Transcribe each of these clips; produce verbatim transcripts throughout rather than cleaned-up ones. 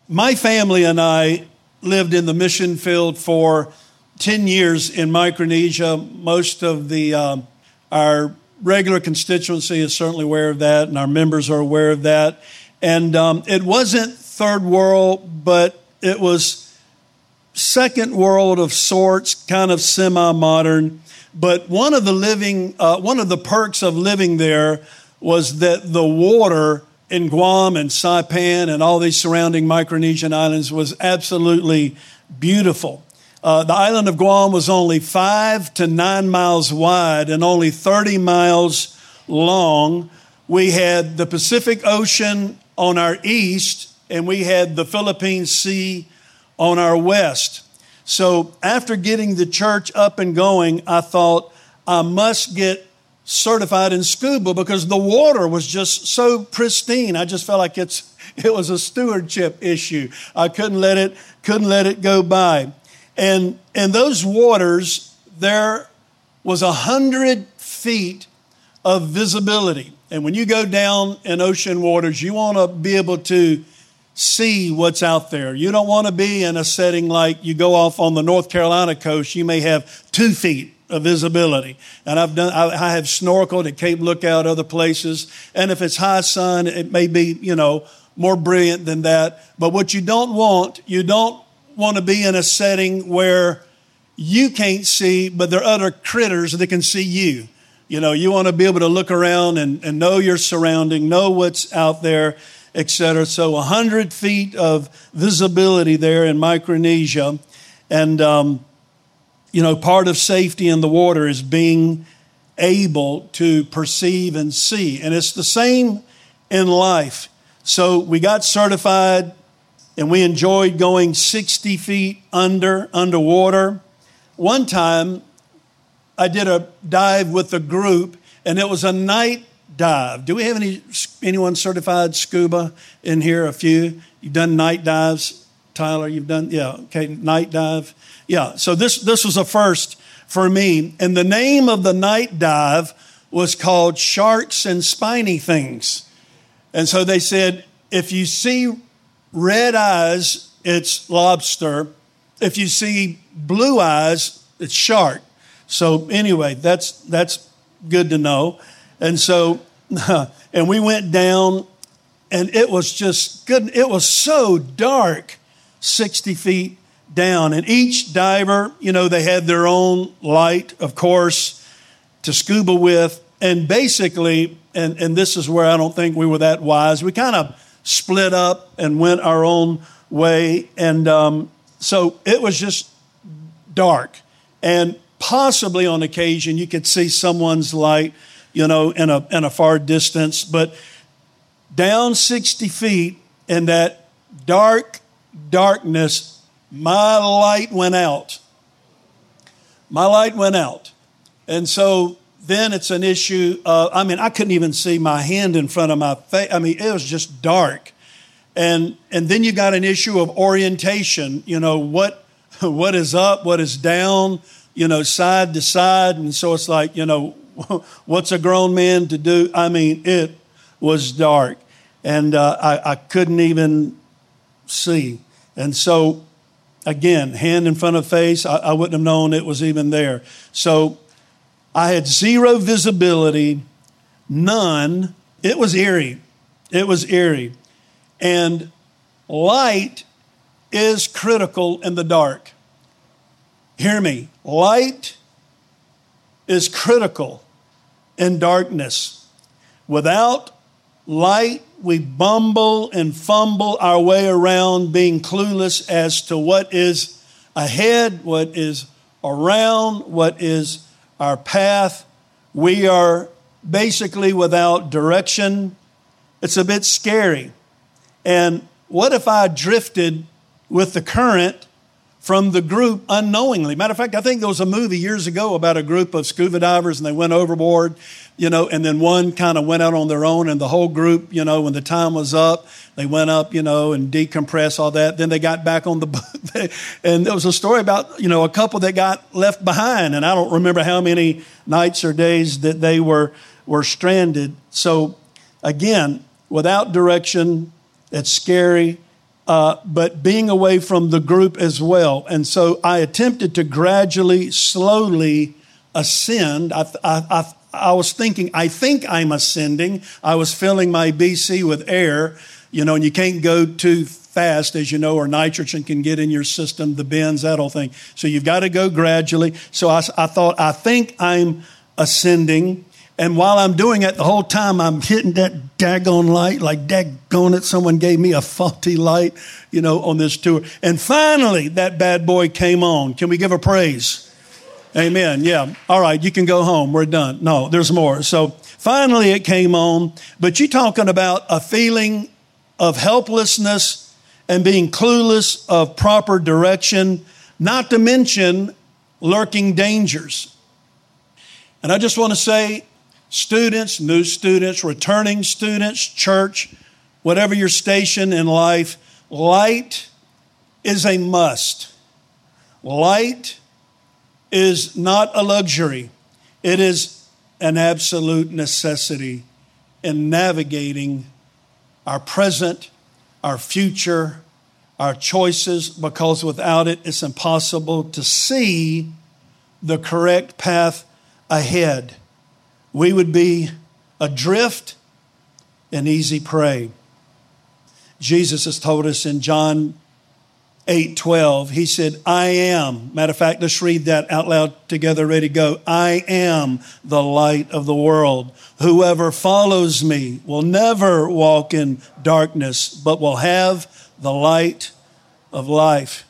my family and I lived in the mission field for ten years in Micronesia. Most of the um, our regular constituency is certainly aware of that, and our members are aware of that. And um, it wasn't third world, but it was second world of sorts, kind of semi-modern. But one of the living, uh, one of the perks of living there was that the water in Guam and Saipan and all these surrounding Micronesian islands was absolutely beautiful. Uh, the island of Guam was only five to nine miles wide and only thirty miles long. We had the Pacific Ocean on our east, and we had the Philippine Sea on our west. So after getting the church up and going, I thought I must get certified in scuba because the water was just so pristine. I just felt like it's it was a stewardship issue. I couldn't let it couldn't let it go by. And in those waters, there was a hundred feet of visibility. And when you go down in ocean waters, you want to be able to see what's out there. You don't want to be in a setting like you go off on the North Carolina coast. You may have two feet of visibility. And I've done, I, I have snorkeled at Cape Lookout, other places. And if it's high sun, it may be, you know, more brilliant than that. But what you don't want, you don't want to be in a setting where you can't see, but there are other critters that can see you. You know, you want to be able to look around and, and know your surrounding, know what's out there, et cetera. So a hundred feet of visibility there in Micronesia. And, um, you know, part of safety in the water is being able to perceive and see. And it's the same in life. So we got certified and we enjoyed going sixty feet under, underwater. One time I did a dive with a group and it was a night dive. Do we have any anyone certified scuba in here? A few? You've done night dives? Tyler, you've done? Yeah, okay, night dive. Yeah, so this, this was a first for me. And the name of the night dive was called Sharks and Spiny Things. And so they said, if you see red eyes, it's lobster. If you see blue eyes, it's shark. So anyway, that's that's good to know. And so, and we went down, and it was just good. It was so dark, sixty feet down. And each diver, you know, they had their own light, of course, to scuba with. And basically, and, and this is where I don't think we were that wise, we kind of split up and went our own way. And um, so it was just dark. And possibly on occasion, you could see someone's light, you know, in a in a far distance. But down sixty feet in that dark darkness, my light went out. My light went out. And so then it's an issue of, I mean, I couldn't even see my hand in front of my face. I mean, it was just dark. And and then you got an issue of orientation, you know, what what is up, what is down, you know, side to side. And so it's like, you know, what's a grown man to do? I mean, it was dark. And uh, I, I couldn't even see. And so, again, hand in front of face, I, I wouldn't have known it was even there. So I had zero visibility, none. It was eerie. It was eerie. And light is critical in the dark. Hear me. Light is critical in darkness. Without light, we bumble and fumble our way around, being clueless as to what is ahead, what is around, what is our path. We are basically without direction. It's a bit scary. And what if I drifted with the current from the group unknowingly? Matter of fact, I think there was a movie years ago about a group of scuba divers and they went overboard, you know, and then one kind of went out on their own and the whole group, you know, when the time was up, they went up, you know, and decompress all that. Then they got back on the boat. And there was a story about, you know, a couple that got left behind. And I don't remember how many nights or days that they were, were stranded. So again, without direction, it's scary. uh, but being away from the group as well. And so I attempted to gradually, slowly ascend. I, I, I, I was thinking, I think I'm ascending. I was filling my B C with air, you know, and you can't go too fast, as you know, or nitrogen can get in your system, the bends, that whole thing. So you've got to go gradually. So I, I thought, I think I'm ascending. And while I'm doing it, the whole time I'm hitting that daggone light, like daggone it, someone gave me a faulty light, you know, on this tour. And finally, that bad boy came on. Can we give a praise? Amen. Yeah. All right. You can go home. We're done. No, there's more. So finally it came on. But you're talking about a feeling of helplessness and being clueless of proper direction, not to mention lurking dangers. And I just want to say, students, new students, returning students, church, whatever your station in life, light is a must. Light is not a luxury. It is an absolute necessity in navigating our present, our future, our choices, because without it, it's impossible to see the correct path ahead. We would be adrift and easy prey. Jesus has told us in John eight twelve, he said, I am. Matter of fact, let's read that out loud together, ready to go. I am the light of the world. Whoever follows me will never walk in darkness, but will have the light of life.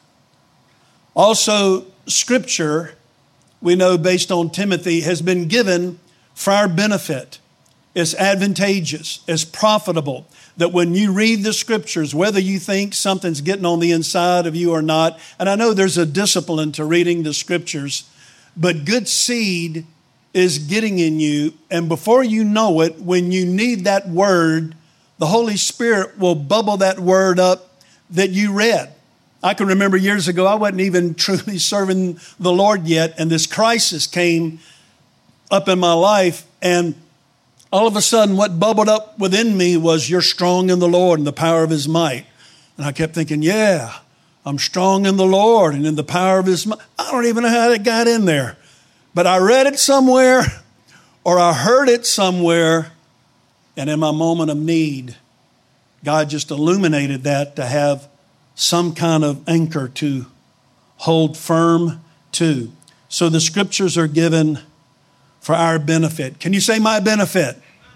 Also, Scripture, we know based on Timothy, has been given for our benefit. It's advantageous, it's profitable, that when you read the Scriptures, whether you think something's getting on the inside of you or not, and I know there's a discipline to reading the Scriptures, but good seed is getting in you, and before you know it, when you need that word, the Holy Spirit will bubble that word up that you read. I can remember years ago, I wasn't even truly serving the Lord yet, and this crisis came up in my life, and all of a sudden what bubbled up within me was, you're strong in the Lord and the power of his might. And I kept thinking, yeah, I'm strong in the Lord and in the power of his might. I don't even know how it got in there, but I read it somewhere or I heard it somewhere, and in my moment of need, God just illuminated that to have some kind of anchor to hold firm to. So the Scriptures are given for our benefit. Can you say my benefit?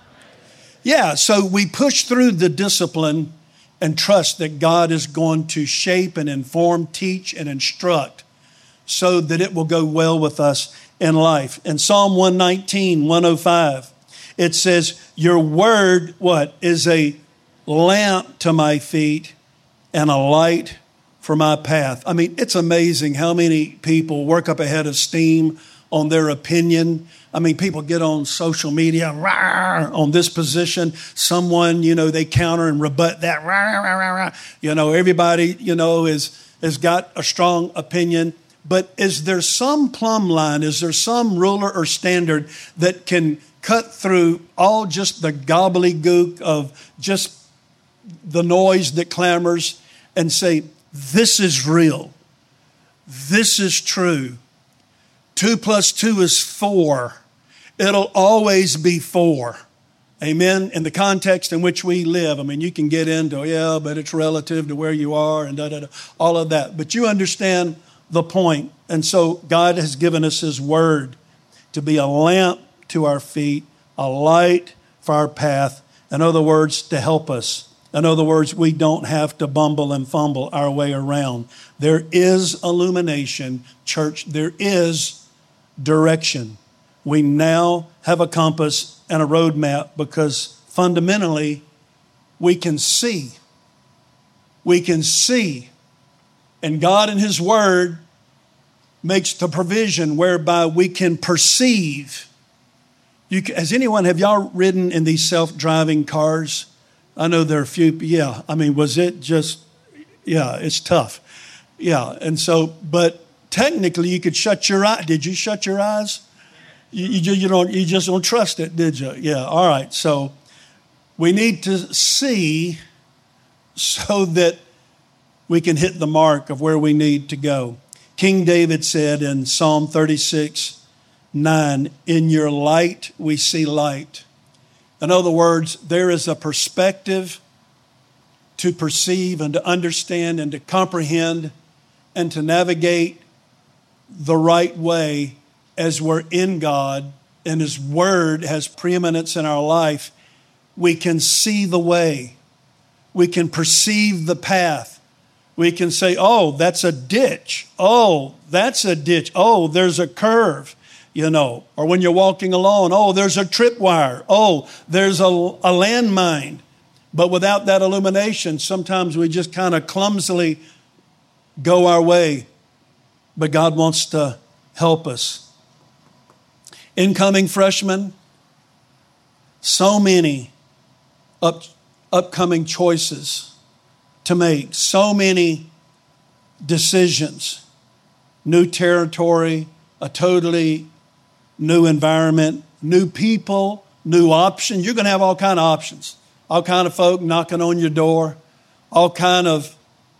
Yeah, so we push through the discipline and trust that God is going to shape and inform, teach and instruct so that it will go well with us in life. In Psalm one nineteen, one oh five, it says, your word, what, is a lamp to my feet and a light for my path. I mean, it's amazing how many people work up a head of steam on their opinion. I mean, people get on social media, rah, on this position. Someone, you know, they counter and rebut that. Rah, rah, rah, rah. You know, everybody, you know, is has got a strong opinion. But is there some plumb line? Is there some ruler or standard that can cut through all just the gobbledygook of just the noise that clamors and say, this is real. This is true. Two plus two is four. It'll always be four. Amen. In the context in which we live. I mean, you can get into, yeah, but it's relative to where you are and da, da, da, all of that. But you understand the point. And so God has given us his word to be a lamp to our feet, a light for our path. In other words, to help us. In other words, we don't have to bumble and fumble our way around. There is illumination, church. There is direction. We now have a compass and a roadmap because fundamentally we can see. We can see. And God in his word makes the provision whereby we can perceive. You, has anyone, have y'all ridden in these self-driving cars? I know there are a few, yeah. I mean, was it just, yeah, it's tough. Yeah, and so, but technically you could shut your eyes. Did you shut your eyes? You, you, you, don't, you just don't trust it, did you? Yeah, all right. So we need to see so that we can hit the mark of where we need to go. King David said in Psalm thirty-six, nine, in your light we see light. In other words, there is a perspective to perceive and to understand and to comprehend and to navigate the right way as we're in God and His Word has preeminence in our life. We can see the way. We can perceive the path. We can say, oh, that's a ditch. Oh, that's a ditch. Oh, there's a curve, you know. Or when you're walking along, oh, there's a tripwire. Oh, there's a, a landmine. But without that illumination, sometimes we just kind of clumsily go our way. But God wants to help us. Incoming freshmen, so many up, upcoming choices to make, so many decisions, new territory, a totally new environment, new people, new options. You're going to have all kind of options, all kind of folk knocking on your door, all kind of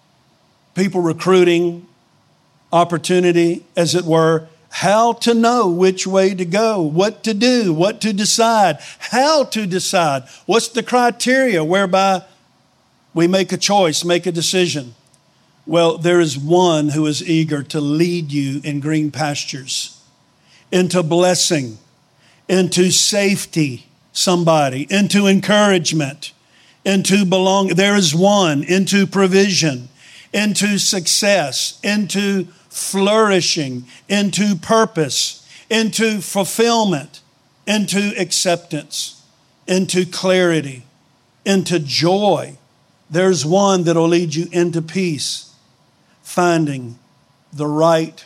people recruiting opportunity, as it were. How to know which way to go, what to do, what to decide, how to decide. What's the criteria whereby we make a choice, make a decision? Well, there is one who is eager to lead you in green pastures, into blessing, into safety, somebody, into encouragement, into belong. There is one, into provision, into success, into flourishing, into purpose, into fulfillment, into acceptance, into clarity, into joy. There's one that will lead you into peace, finding the right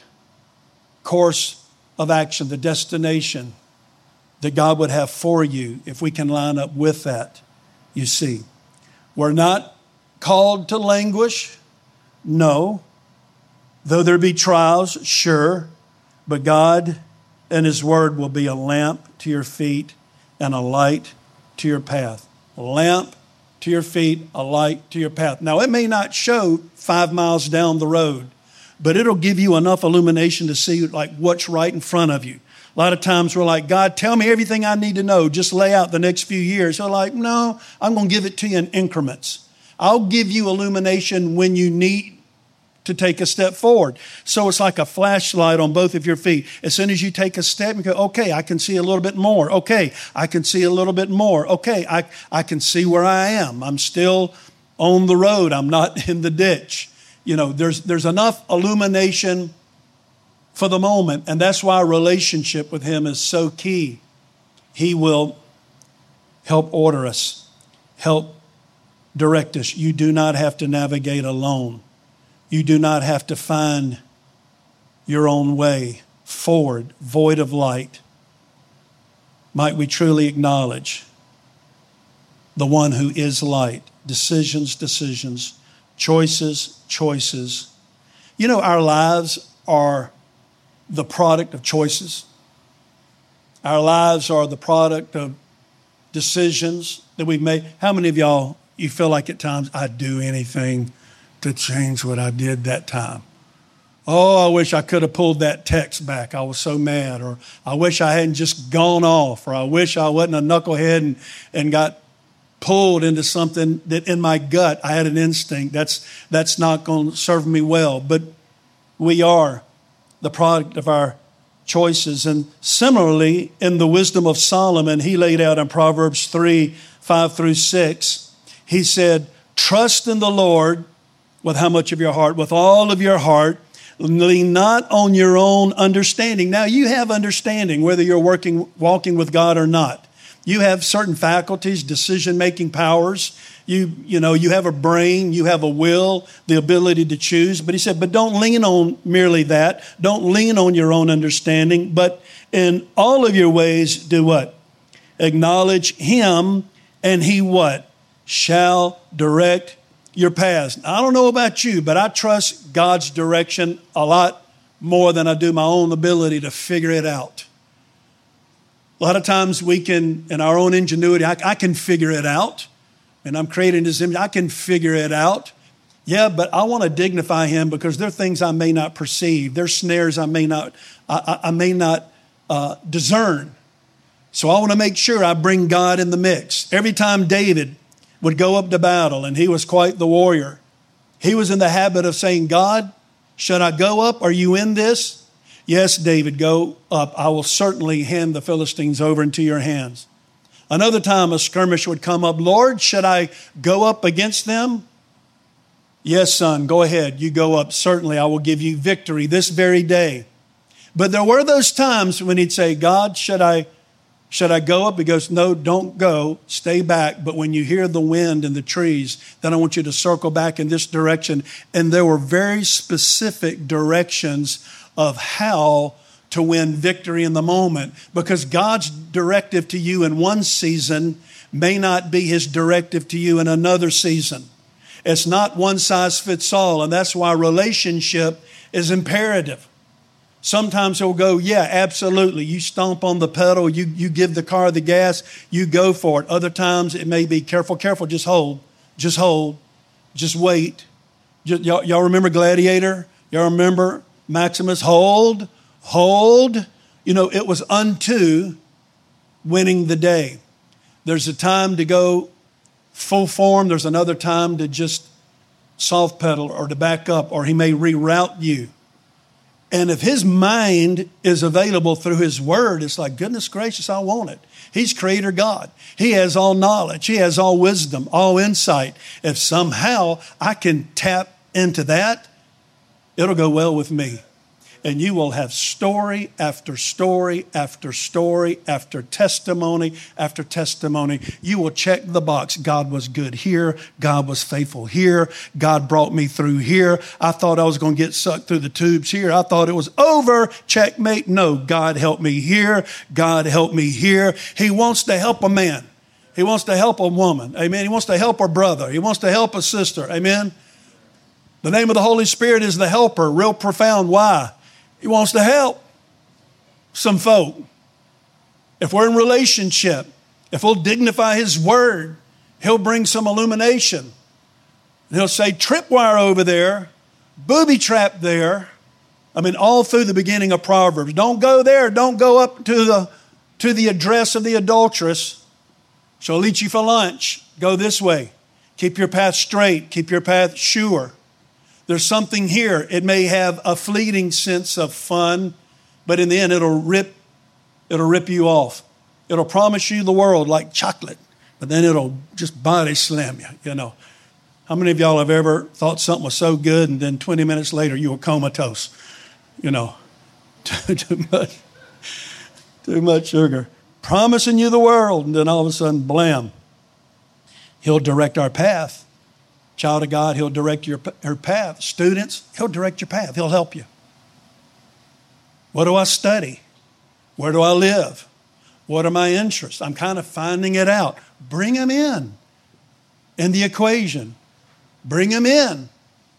course of action, the destination that God would have for you if we can line up with that. You see, we're not called to languish. No. Though there be trials, sure, but God and His Word will be a lamp to your feet and a light to your path. A lamp to your feet, a light to your path. Now, it may not show five miles down the road, but it'll give you enough illumination to see like what's right in front of you. A lot of times we're like, God, tell me everything I need to know. Just lay out the next few years. So like, no, I'm going to give it to you in increments. I'll give you illumination when you need to take a step forward. So it's like a flashlight on both of your feet. As soon as you take a step, you go, okay, I can see a little bit more. Okay, I can see a little bit more. Okay, I, I can see where I am. I'm still on the road. I'm not in the ditch. You know, there's, there's enough illumination for the moment. And that's why a relationship with Him is so key. He will help order us, help direct us. You do not have to navigate alone. You do not have to find your own way forward, void of light. Might we truly acknowledge the one who is light? Decisions, decisions, choices, choices. You know, our lives are the product of choices. Our lives are the product of decisions that we've made. How many of y'all, you feel like at times, I'd do anything to change what I did that time? Oh, I wish I could have pulled that text back. I was so mad. Or I wish I hadn't just gone off. Or I wish I wasn't a knucklehead and, and got pulled into something that in my gut I had an instinct. That's, that's not going to serve me well. But we are the product of our choices. And similarly, in the wisdom of Solomon, he laid out in Proverbs three, five through six, he said, trust in the Lord with how much of your heart? With all of your heart. Lean not on your own understanding. Now, you have understanding whether you're working, walking with God or not. You have certain faculties, decision-making powers. You, you know, you have a brain, you have a will, the ability to choose. But he said, but don't lean on merely that. Don't lean on your own understanding. But in all of your ways, do what? Acknowledge Him, and He what? Shall direct your paths. I don't know about you, but I trust God's direction a lot more than I do my own ability to figure it out. A lot of times we can, in our own ingenuity, I, I can figure it out. And I'm creating this image. I can figure it out. Yeah, but I want to dignify him because there are things I may not perceive. There are snares I may not, I, I, I may not uh, discern. So I want to make sure I bring God in the mix. Every time David would go up to battle, and he was quite the warrior, he was in the habit of saying, God, should I go up? Are you in this? Yes, David, go up. I will certainly hand the Philistines over into your hands. Another time a skirmish would come up. Lord, should I go up against them? Yes, son, go ahead. You go up. Certainly, I will give you victory this very day. But there were those times when he'd say, God, should I, should I go up? He goes, no, don't go. Stay back. But when you hear the wind and the trees, then I want you to circle back in this direction. And there were very specific directions of how to win victory in the moment, because God's directive to you in one season may not be his directive to you in another season. It's not one size fits all, and that's why relationship is imperative. Sometimes he'll go, yeah, absolutely. You stomp on the pedal, you, you give the car the gas, you go for it. Other times it may be careful, careful, just hold, just hold, just wait. Just, y'all, y'all remember Gladiator? Y'all remember Maximus? Hold, hold. You know, it was unto winning the day. There's a time to go full form. There's another time to just soft pedal or to back up, or he may reroute you. And if his mind is available through his word, it's like, goodness gracious, I want it. He's creator God. He has all knowledge. He has all wisdom, all insight. If somehow I can tap into that, it'll go well with me. And you will have story after story after story after testimony after testimony. You will check the box. God was good here. God was faithful here. God brought me through here. I thought I was going to get sucked through the tubes here. I thought it was over. Checkmate. No, God helped me here. God helped me here. He wants to help a man. He wants to help a woman. Amen. He wants to help a brother. He wants to help a sister. Amen. The name of the Holy Spirit is the helper. Real profound. Why? He wants to help some folk. If we're in relationship, if we'll dignify his word, he'll bring some illumination. He'll say, tripwire over there, booby trap there. I mean, all through the beginning of Proverbs. Don't go there. Don't go up to the, to the address of the adulteress. She'll eat you for lunch. Go this way. Keep your path straight. Keep your path sure. There's something here. It may have a fleeting sense of fun, but in the end, it'll rip, it'll rip you off. It'll promise you the world like chocolate, but then it'll just body slam you, you know. How many of y'all have ever thought something was so good and then twenty minutes later you were comatose? You know, too, too much, too much sugar. Promising you the world, and then all of a sudden, blam. He'll direct our path. Child of God, he'll direct your, your path. Students, he'll direct your path. He'll help you. What do I study? Where do I live? What are my interests? I'm kind of finding it out. Bring him in, in the equation. Bring him in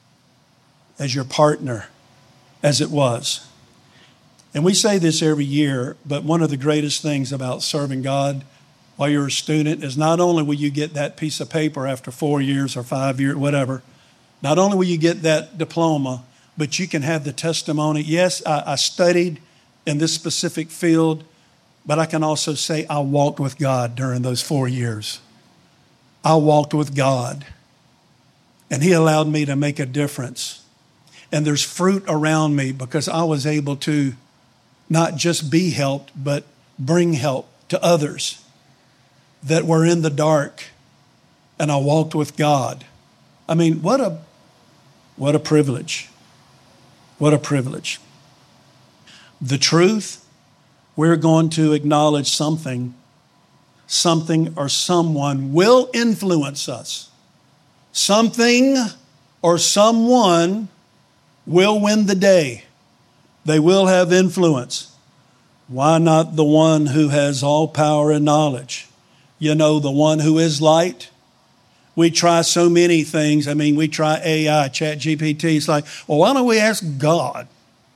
as your partner, as it was. And we say this every year, but one of the greatest things about serving God while you're a student is not only will you get that piece of paper after four years or five years, whatever, not only will you get that diploma, but you can have the testimony. Yes, I, I studied in this specific field, but I can also say I walked with God during those four years. I walked with God, and he allowed me to make a difference. And there's fruit around me because I was able to not just be helped, but bring help to others that were in the dark, and I walked with God. I mean, what a, what a privilege. What a privilege. The truth, we're going to acknowledge something, something or someone will influence us. Something or someone will win the day. They will have influence. Why not the one who has all power and knowledge? You know, the one who is light. We try so many things. I mean, we try A I, Chat G P T. It's like, well, why don't we ask God?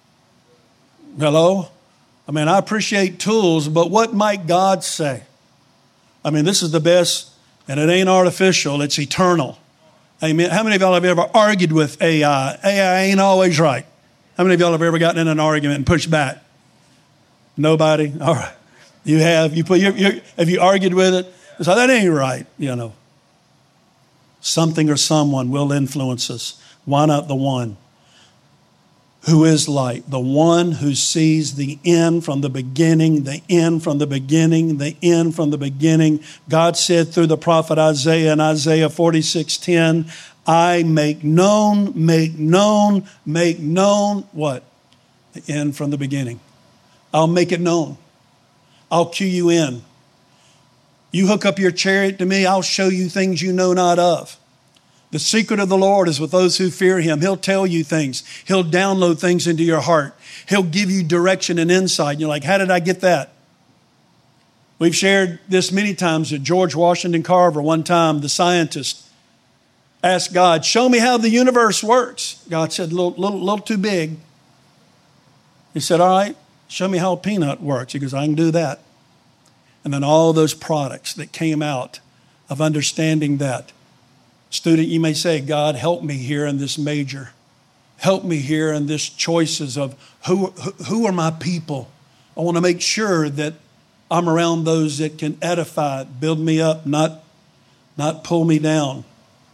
Hello? I mean, I appreciate tools, but what might God say? I mean, this is the best, and it ain't artificial. It's eternal. Amen. How many of y'all have ever argued with A I? A I ain't always right. How many of y'all have ever gotten in an argument and pushed back? Nobody? All right. You have. You put. You're, you're, have you argued with it? So that ain't right, you know. Something or someone will influence us. Why not the one who is light? The one who sees the end from the beginning, the end from the beginning, the end from the beginning. God said through the prophet Isaiah in Isaiah forty-six ten, I make known, make known, make known what? The end from the beginning. I'll make it known. I'll cue you in. You hook up your chariot to me, I'll show you things you know not of. The secret of the Lord is with those who fear him. He'll tell you things. He'll download things into your heart. He'll give you direction and insight. And you're like, how did I get that? We've shared this many times that George Washington Carver, one time, the scientist, asked God, show me how the universe works. God said, a little, little, little too big. He said, all right, show me how a peanut works. He goes, I can do that. And then all those products that came out of understanding that. Student, you may say, God, help me here in this major. Help me here in this choices of who, who are my people. I want to make sure that I'm around those that can edify, build me up, not, not pull me down.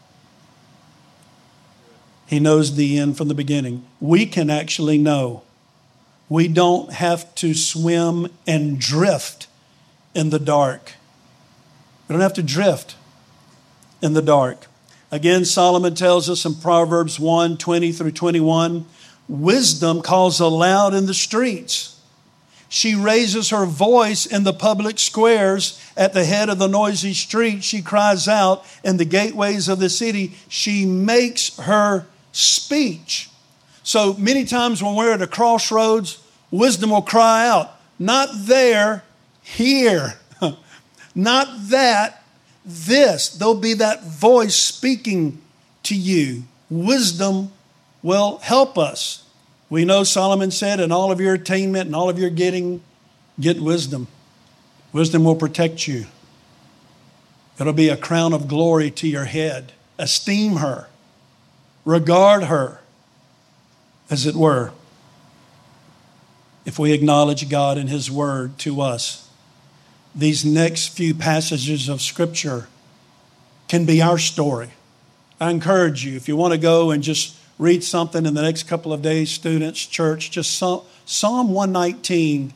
He knows the end from the beginning. We can actually know. We don't have to swim and drift in the dark. We don't have to drift in the dark. Again, Solomon tells us in Proverbs one, twenty through twenty-one, wisdom calls aloud in the streets. She raises her voice in the public squares at the head of the noisy street. She cries out in the gateways of the city. She makes her speech. So many times when we're at a crossroads, wisdom will cry out, not there, here. Not that, this. There'll be that voice speaking to you. Wisdom will help us. We know Solomon said, in all of your attainment and all of your getting, get wisdom. Wisdom will protect you. It'll be a crown of glory to your head. Esteem her. Regard her, as it were. If we acknowledge God and his word to us, these next few passages of Scripture can be our story. I encourage you, if you want to go and just read something in the next couple of days, students, church, just Psalm one nineteen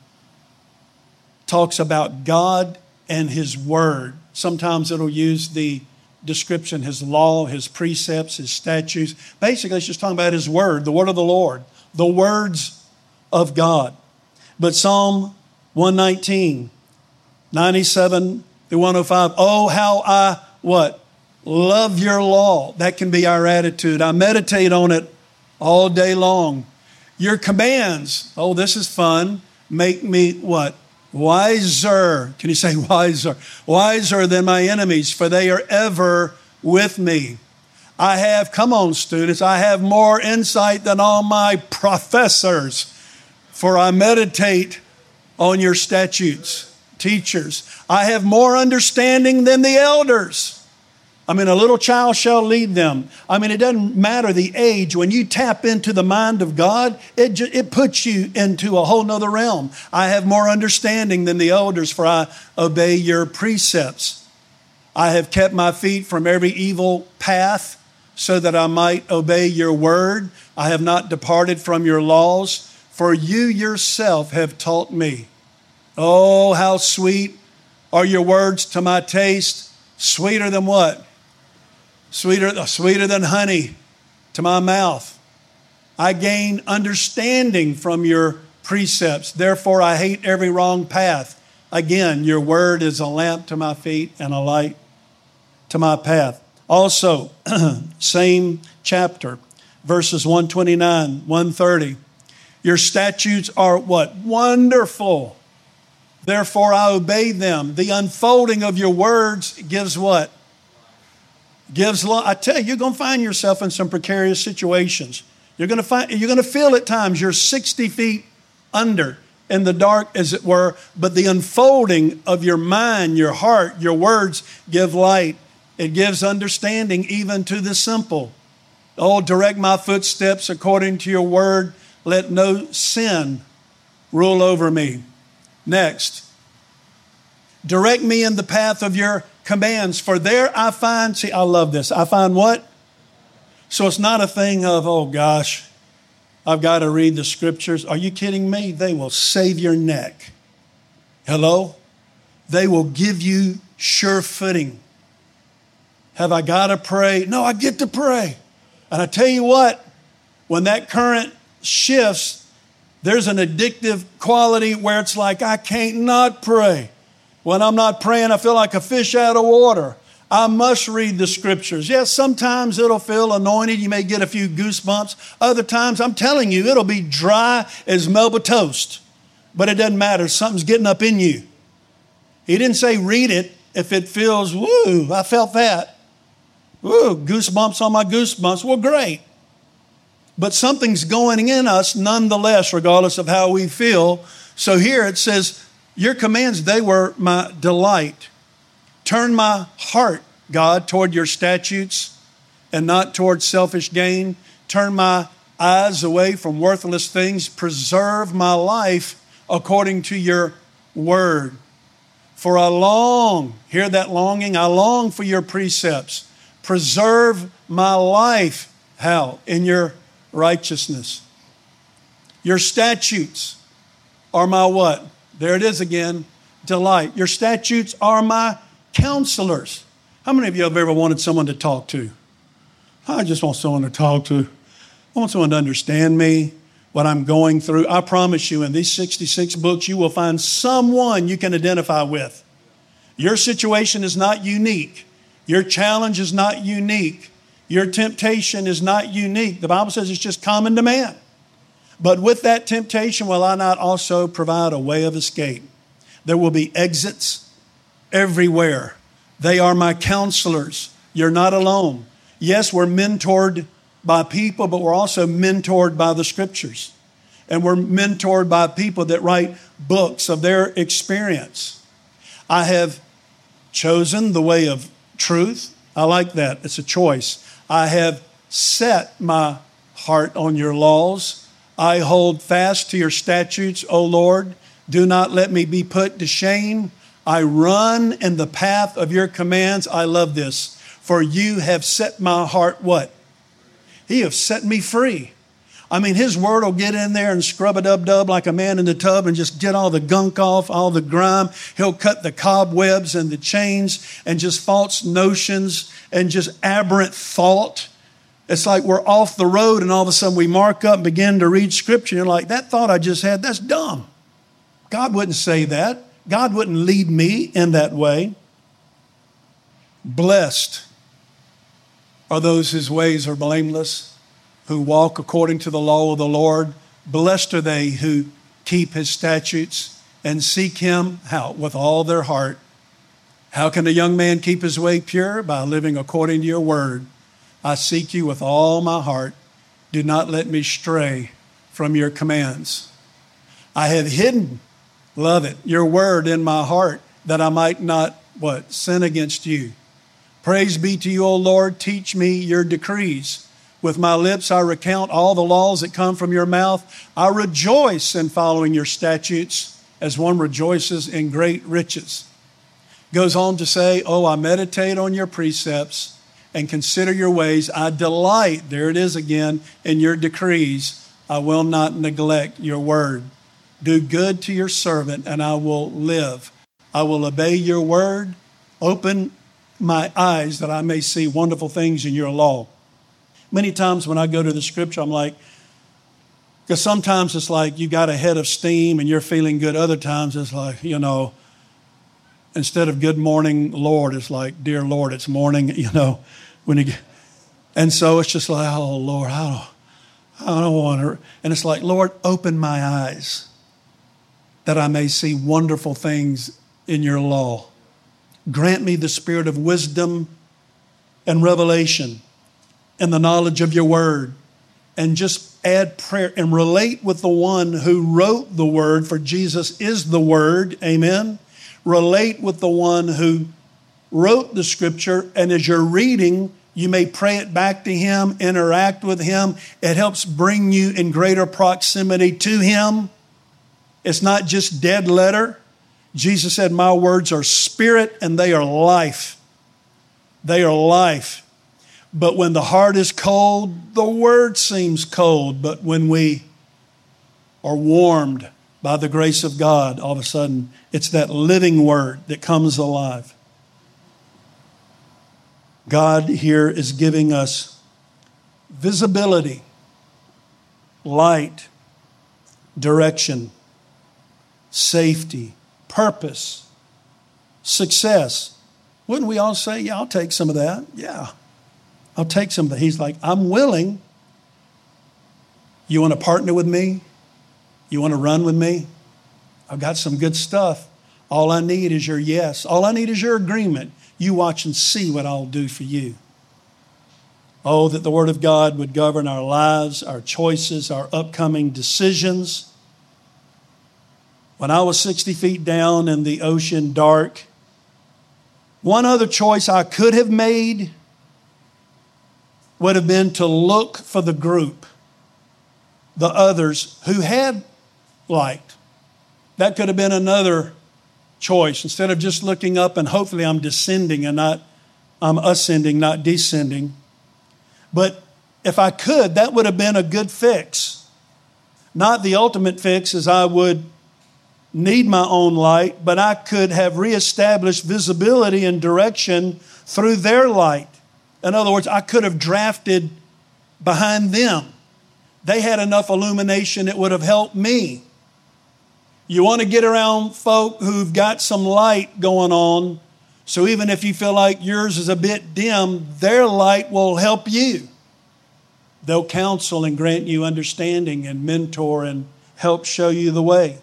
talks about God and his word. Sometimes it'll use the description, his law, his precepts, his statutes. Basically, it's just talking about his word, the word of the Lord, the words of God. But Psalm one nineteen, ninety-seven through one oh five, oh, how I, what? Love your law. That can be our attitude. I meditate on it all day long. Your commands, oh, this is fun, make me what? Wiser. Can you say wiser? Wiser than my enemies, for they are ever with me. I have, come on, students, I have more insight than all my professors, for I meditate on your statutes. Teachers, I have more understanding than the elders. I mean, a little child shall lead them. I mean, it doesn't matter the age. When you tap into the mind of God, it, ju- it puts you into a whole nother realm. I have more understanding than the elders, for I obey your precepts. I have kept my feet from every evil path, so that I might obey your word. I have not departed from your laws, for you yourself have taught me. Oh, how sweet are your words to my taste. Sweeter than what? Sweeter, sweeter than honey to my mouth. I gain understanding from your precepts. Therefore, I hate every wrong path. Again, your word is a lamp to my feet and a light to my path. Also, same chapter, verses one twenty-nine, one thirty. Your statutes are what? Wonderful. Therefore, I obey them. The unfolding of your words gives what? Gives life. I tell you, you're going to find yourself in some precarious situations. You're going to find, you're going to feel at times you're sixty feet under in the dark, as it were. But the unfolding of your mind, your heart, your words give light It gives understanding even to the simple. Oh, direct my footsteps according to your word. Let no sin rule over me. Next, direct me in the path of your commands. For there I find, see, I love this. I find what? So it's not a thing of, oh gosh, I've got to read the scriptures. Are you kidding me? They will save your neck. Hello? They will give you sure footing. Have I got to pray? No, I get to pray. And I tell you what, when that current shifts, there's an addictive quality where it's like, I can't not pray. When I'm not praying, I feel like a fish out of water. I must read the scriptures. Yes, sometimes it'll feel anointed. You may get a few goosebumps. Other times, I'm telling you, it'll be dry as Melba toast. But it doesn't matter. Something's getting up in you. He didn't say read it if it feels, woo, I felt that. Woo, goosebumps on my goosebumps. Well, great. But something's going in us nonetheless, regardless of how we feel. So here it says, your commands, they were my delight. Turn my heart, God, toward your statutes and not toward selfish gain. Turn my eyes away from worthless things. Preserve my life according to your word. For I long, hear that longing? I long for your precepts. Preserve my life, how? In your righteousness. Your statutes are my what? There it is again, delight. Your statutes are my counselors. How many of you have ever wanted someone to talk to? I just want someone to talk to. I want someone to understand me, what I'm going through. I promise you, in these sixty-six books, you will find someone you can identify with. Your situation is not unique. Your challenge is not unique. Your temptation is not unique. The Bible says it's just common to man. But with that temptation, will I not also provide a way of escape? There will be exits everywhere. They are my counselors. You're not alone. Yes, we're mentored by people, but we're also mentored by the scriptures. And we're mentored by people that write books of their experience. I have chosen the way of truth. I like that. It's a choice. I have set my heart on your laws. I hold fast to your statutes, O Lord. Do not let me be put to shame. I run in the path of your commands. I love this. For you have set my heart what? He have set me free. I mean, his word will get in there and scrub a dub dub like a man in the tub and just get all the gunk off, all the grime. He'll cut the cobwebs and the chains and just false notions and just aberrant thought. It's like we're off the road and all of a sudden we mark up and begin to read scripture. You're like, that thought I just had, that's dumb. God wouldn't say that. God wouldn't lead me in that way. Blessed are those whose ways are blameless, who walk according to the law of the Lord. Blessed are they who keep his statutes and seek him, how? With all their heart. How can a young man keep his way pure? By living according to your word. I seek you with all my heart. Do not let me stray from your commands. I have hidden, love it, your word in my heart that I might not, what? Sin against you. Praise be to you, O Lord. Teach me your decrees. With my lips I recount all the laws that come from your mouth. I rejoice in following your statutes as one rejoices in great riches. Goes on to say, oh, I meditate on your precepts and consider your ways. I delight, there it is again, in your decrees. I will not neglect your word. Do good to your servant and I will live. I will obey your word. Open my eyes that I may see wonderful things in your law. Many times when I go to the scripture, I'm like, because sometimes it's like you got a head of steam and you're feeling good. Other times it's like, you know, instead of good morning, Lord, it's like, dear Lord, it's morning, you know. when you get, And so it's just like, oh, Lord, I don't, I don't want to. And it's like, Lord, open my eyes that I may see wonderful things in your law. Grant me the spirit of wisdom and revelation and the knowledge of your word. And just add prayer and relate with the one who wrote the word, for Jesus is the word. Amen. Relate with the one who wrote the Scripture, and as you're reading, you may pray it back to Him, interact with Him. It helps bring you in greater proximity to Him. It's not just dead letter. Jesus said, my words are spirit and they are life. They are life. But when the heart is cold, the word seems cold. But when we are warmed by the grace of God, all of a sudden, it's that living word that comes alive. God here is giving us visibility, light, direction, safety, purpose, success. Wouldn't we all say, yeah, I'll take some of that? Yeah, I'll take some of that. He's like, I'm willing. You want to partner with me? You want to run with me? I've got some good stuff. All I need is your yes. All I need is your agreement. You watch and see what I'll do for you. Oh, that the Word of God would govern our lives, our choices, our upcoming decisions. When I was sixty feet down in the ocean, dark, one other choice I could have made would have been to look for the group, the others who had light. That could have been another choice. Instead of just looking up and hopefully I'm descending and not, I'm ascending, not descending. But if I could, that would have been a good fix. Not the ultimate fix, as I would need my own light, but I could have reestablished visibility and direction through their light. In other words, I could have drafted behind them. They had enough illumination, it would have helped me. You want to get around folk who've got some light going on, so even if you feel like yours is a bit dim, their light will help you. They'll counsel and grant you understanding and mentor and help show you the way.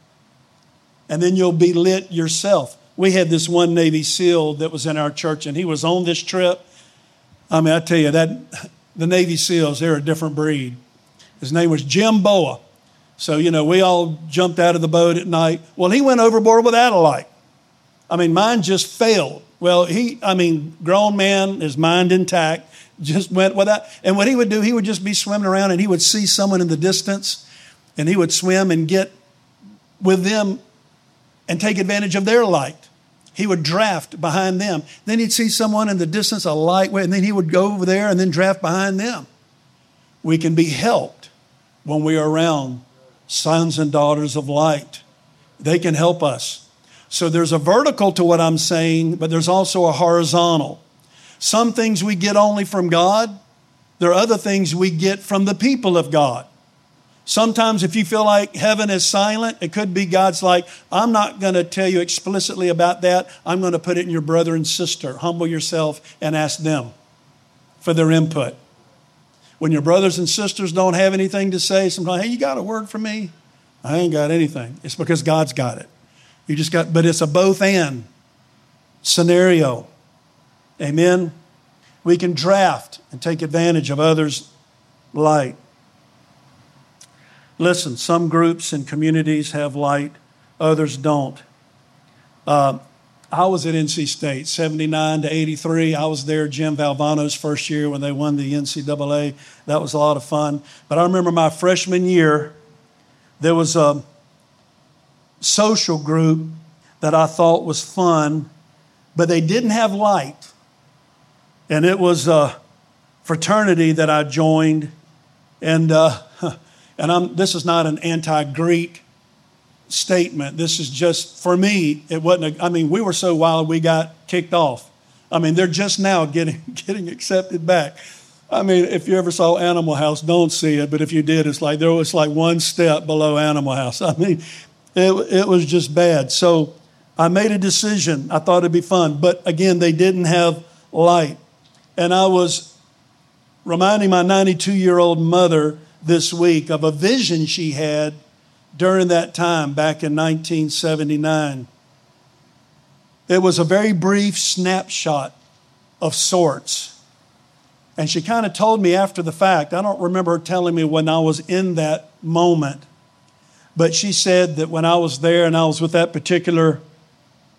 And then you'll be lit yourself. We had this one Navy SEAL that was in our church, and he was on this trip. I mean, I tell you, that the Navy SEALs, they're a different breed. His name was Jim Boa. So, you know, we all jumped out of the boat at night. Well, he went overboard without a light. I mean, mine just failed. Well, he, I mean, grown man, his mind intact, just went without. And what he would do, he would just be swimming around and he would see someone in the distance and he would swim and get with them and take advantage of their light. He would draft behind them. Then he'd see someone in the distance, a light, and then he would go over there and then draft behind them. We can be helped when we are around sons and daughters of light. They can help us. So there's a vertical to what I'm saying, but there's also a horizontal. Some things we get only from God. There are other things we get from the people of God. Sometimes if you feel like heaven is silent, it could be God's like, I'm not going to tell you explicitly about that. I'm going to put it in your brother and sister. Humble yourself and ask them for their input. When your brothers and sisters don't have anything to say, sometimes, hey, you got a word for me? I ain't got anything. It's because God's got it. You just got, but it's a both and scenario. Amen. We can draft and take advantage of others' light. Listen, some groups and communities have light, others don't. Uh, I was at N C State, seventy-nine to eighty-three. I was there Jim Valvano's first year when they won the N C double A. That was a lot of fun. But I remember my freshman year, there was a social group that I thought was fun, but they didn't have light. And it was a fraternity that I joined. And uh, and I'm, this is not an anti-Greek statement. This is just, for me, it wasn't, a, I mean, we were so wild we got kicked off. I mean, they're just now getting getting accepted back. I mean, if you ever saw Animal House, don't see it, but if you did, it's like, there was like one step below Animal House. I mean, it, it was just bad. So I made a decision. I thought it'd be fun. But again, they didn't have light. And I was reminding my ninety-two-year-old mother this week of a vision she had during that time back in nineteen seventy-nine. It was a very brief snapshot of sorts. And she kind of told me after the fact. I don't remember her telling me when I was in that moment. But she said that when I was there and I was with that particular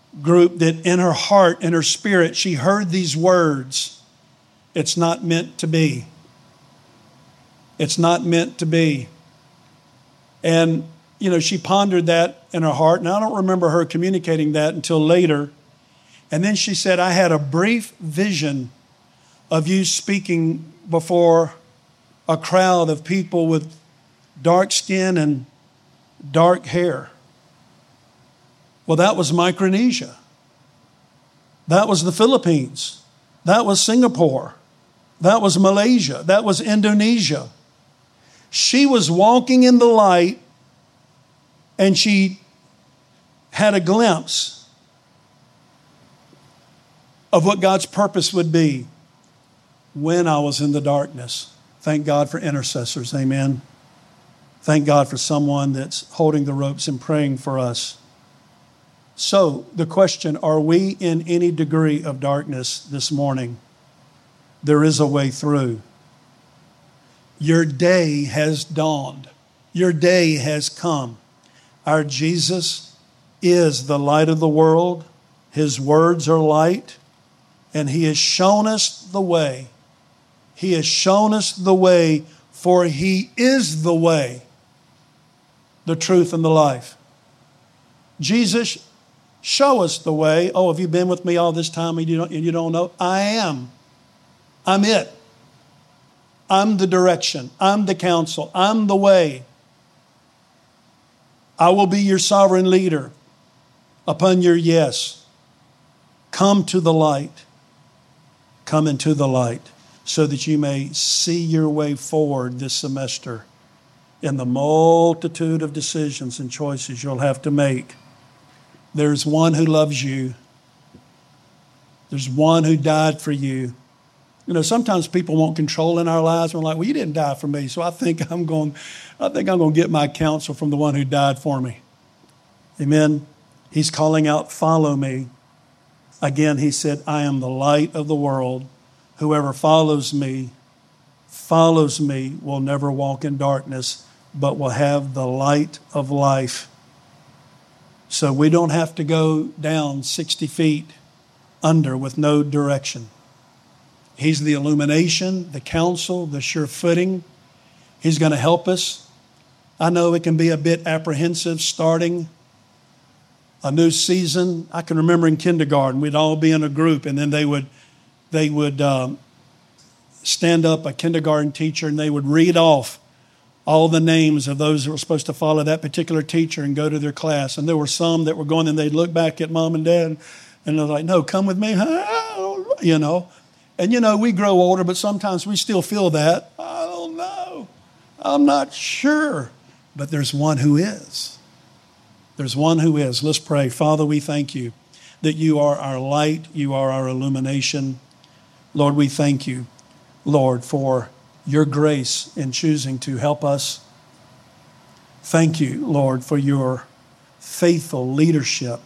group that in her heart, in her spirit, she heard these words, it's not meant to be. It's not meant to be. And, you know, she pondered that in her heart, and I don't remember her communicating that until later. And then she said, I had a brief vision of you speaking before a crowd of people with dark skin and dark hair. Well, that was Micronesia. That was the Philippines. That was Singapore. That was Malaysia. That was Indonesia. She was walking in the light, and she had a glimpse of what God's purpose would be when I was in the darkness. Thank God for intercessors. Amen. Thank God for someone that's holding the ropes and praying for us. So the question, are we in any degree of darkness this morning? There is a way through. Your day has dawned. Your day has come. Our Jesus is the light of the world. His words are light. And He has shown us the way. He has shown us the way, for He is the way, the truth, and the life. Jesus, show us the way. Oh, have you been with me all this time and you don't, and you don't know? I am. I'm it. I'm the direction. I'm the counsel. I'm the way. I will be your sovereign leader upon your yes. Come to the light. Come into the light so that you may see your way forward this semester in the multitude of decisions and choices you'll have to make. There's one who loves you. There's one who died for you. You know, sometimes people want control in our lives. We're like, well, you didn't die for me, so I think I'm going, I think I'm going to get my counsel from the one who died for me. Amen. He's calling out, follow me. Again, He said, I am the light of the world. Whoever follows me, follows me, will never walk in darkness, but will have the light of life. So we don't have to go down sixty feet under with no direction. He's the illumination, the counsel, the sure footing. He's going to help us. I know it can be a bit apprehensive starting a new season. I can remember in kindergarten, we'd all be in a group, and then they would they would um, stand up a kindergarten teacher, and they would read off all the names of those that were supposed to follow that particular teacher and go to their class. And there were some that were going, and they'd look back at mom and dad, and they're like, no, come with me, you know. And, you know, we grow older, but sometimes we still feel that. I don't know. I'm not sure. But there's one who is. There's one who is. Let's pray. Father, we thank you that you are our light. You are our illumination. Lord, we thank you, Lord, for your grace in choosing to help us. Thank you, Lord, for your faithful leadership.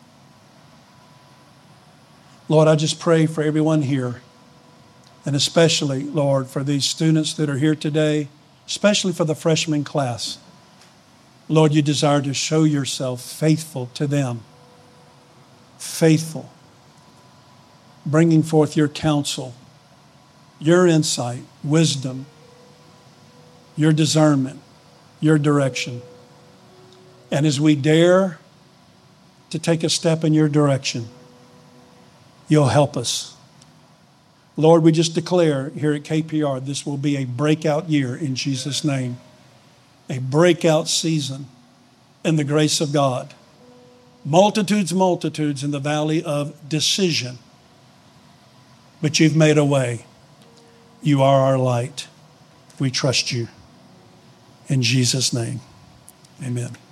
Lord, I just pray for everyone here, and especially, Lord, for these students that are here today, especially for the freshman class. Lord, you desire to show yourself faithful to them. Faithful. Bringing forth your counsel, your insight, wisdom, your discernment, your direction. And as we dare to take a step in your direction, you'll help us. Lord, we just declare here at K P R, this will be a breakout year in Jesus' name. A breakout season in the grace of God. Multitudes, multitudes in the valley of decision. But you've made a way. You are our light. We trust you. In Jesus' name, amen.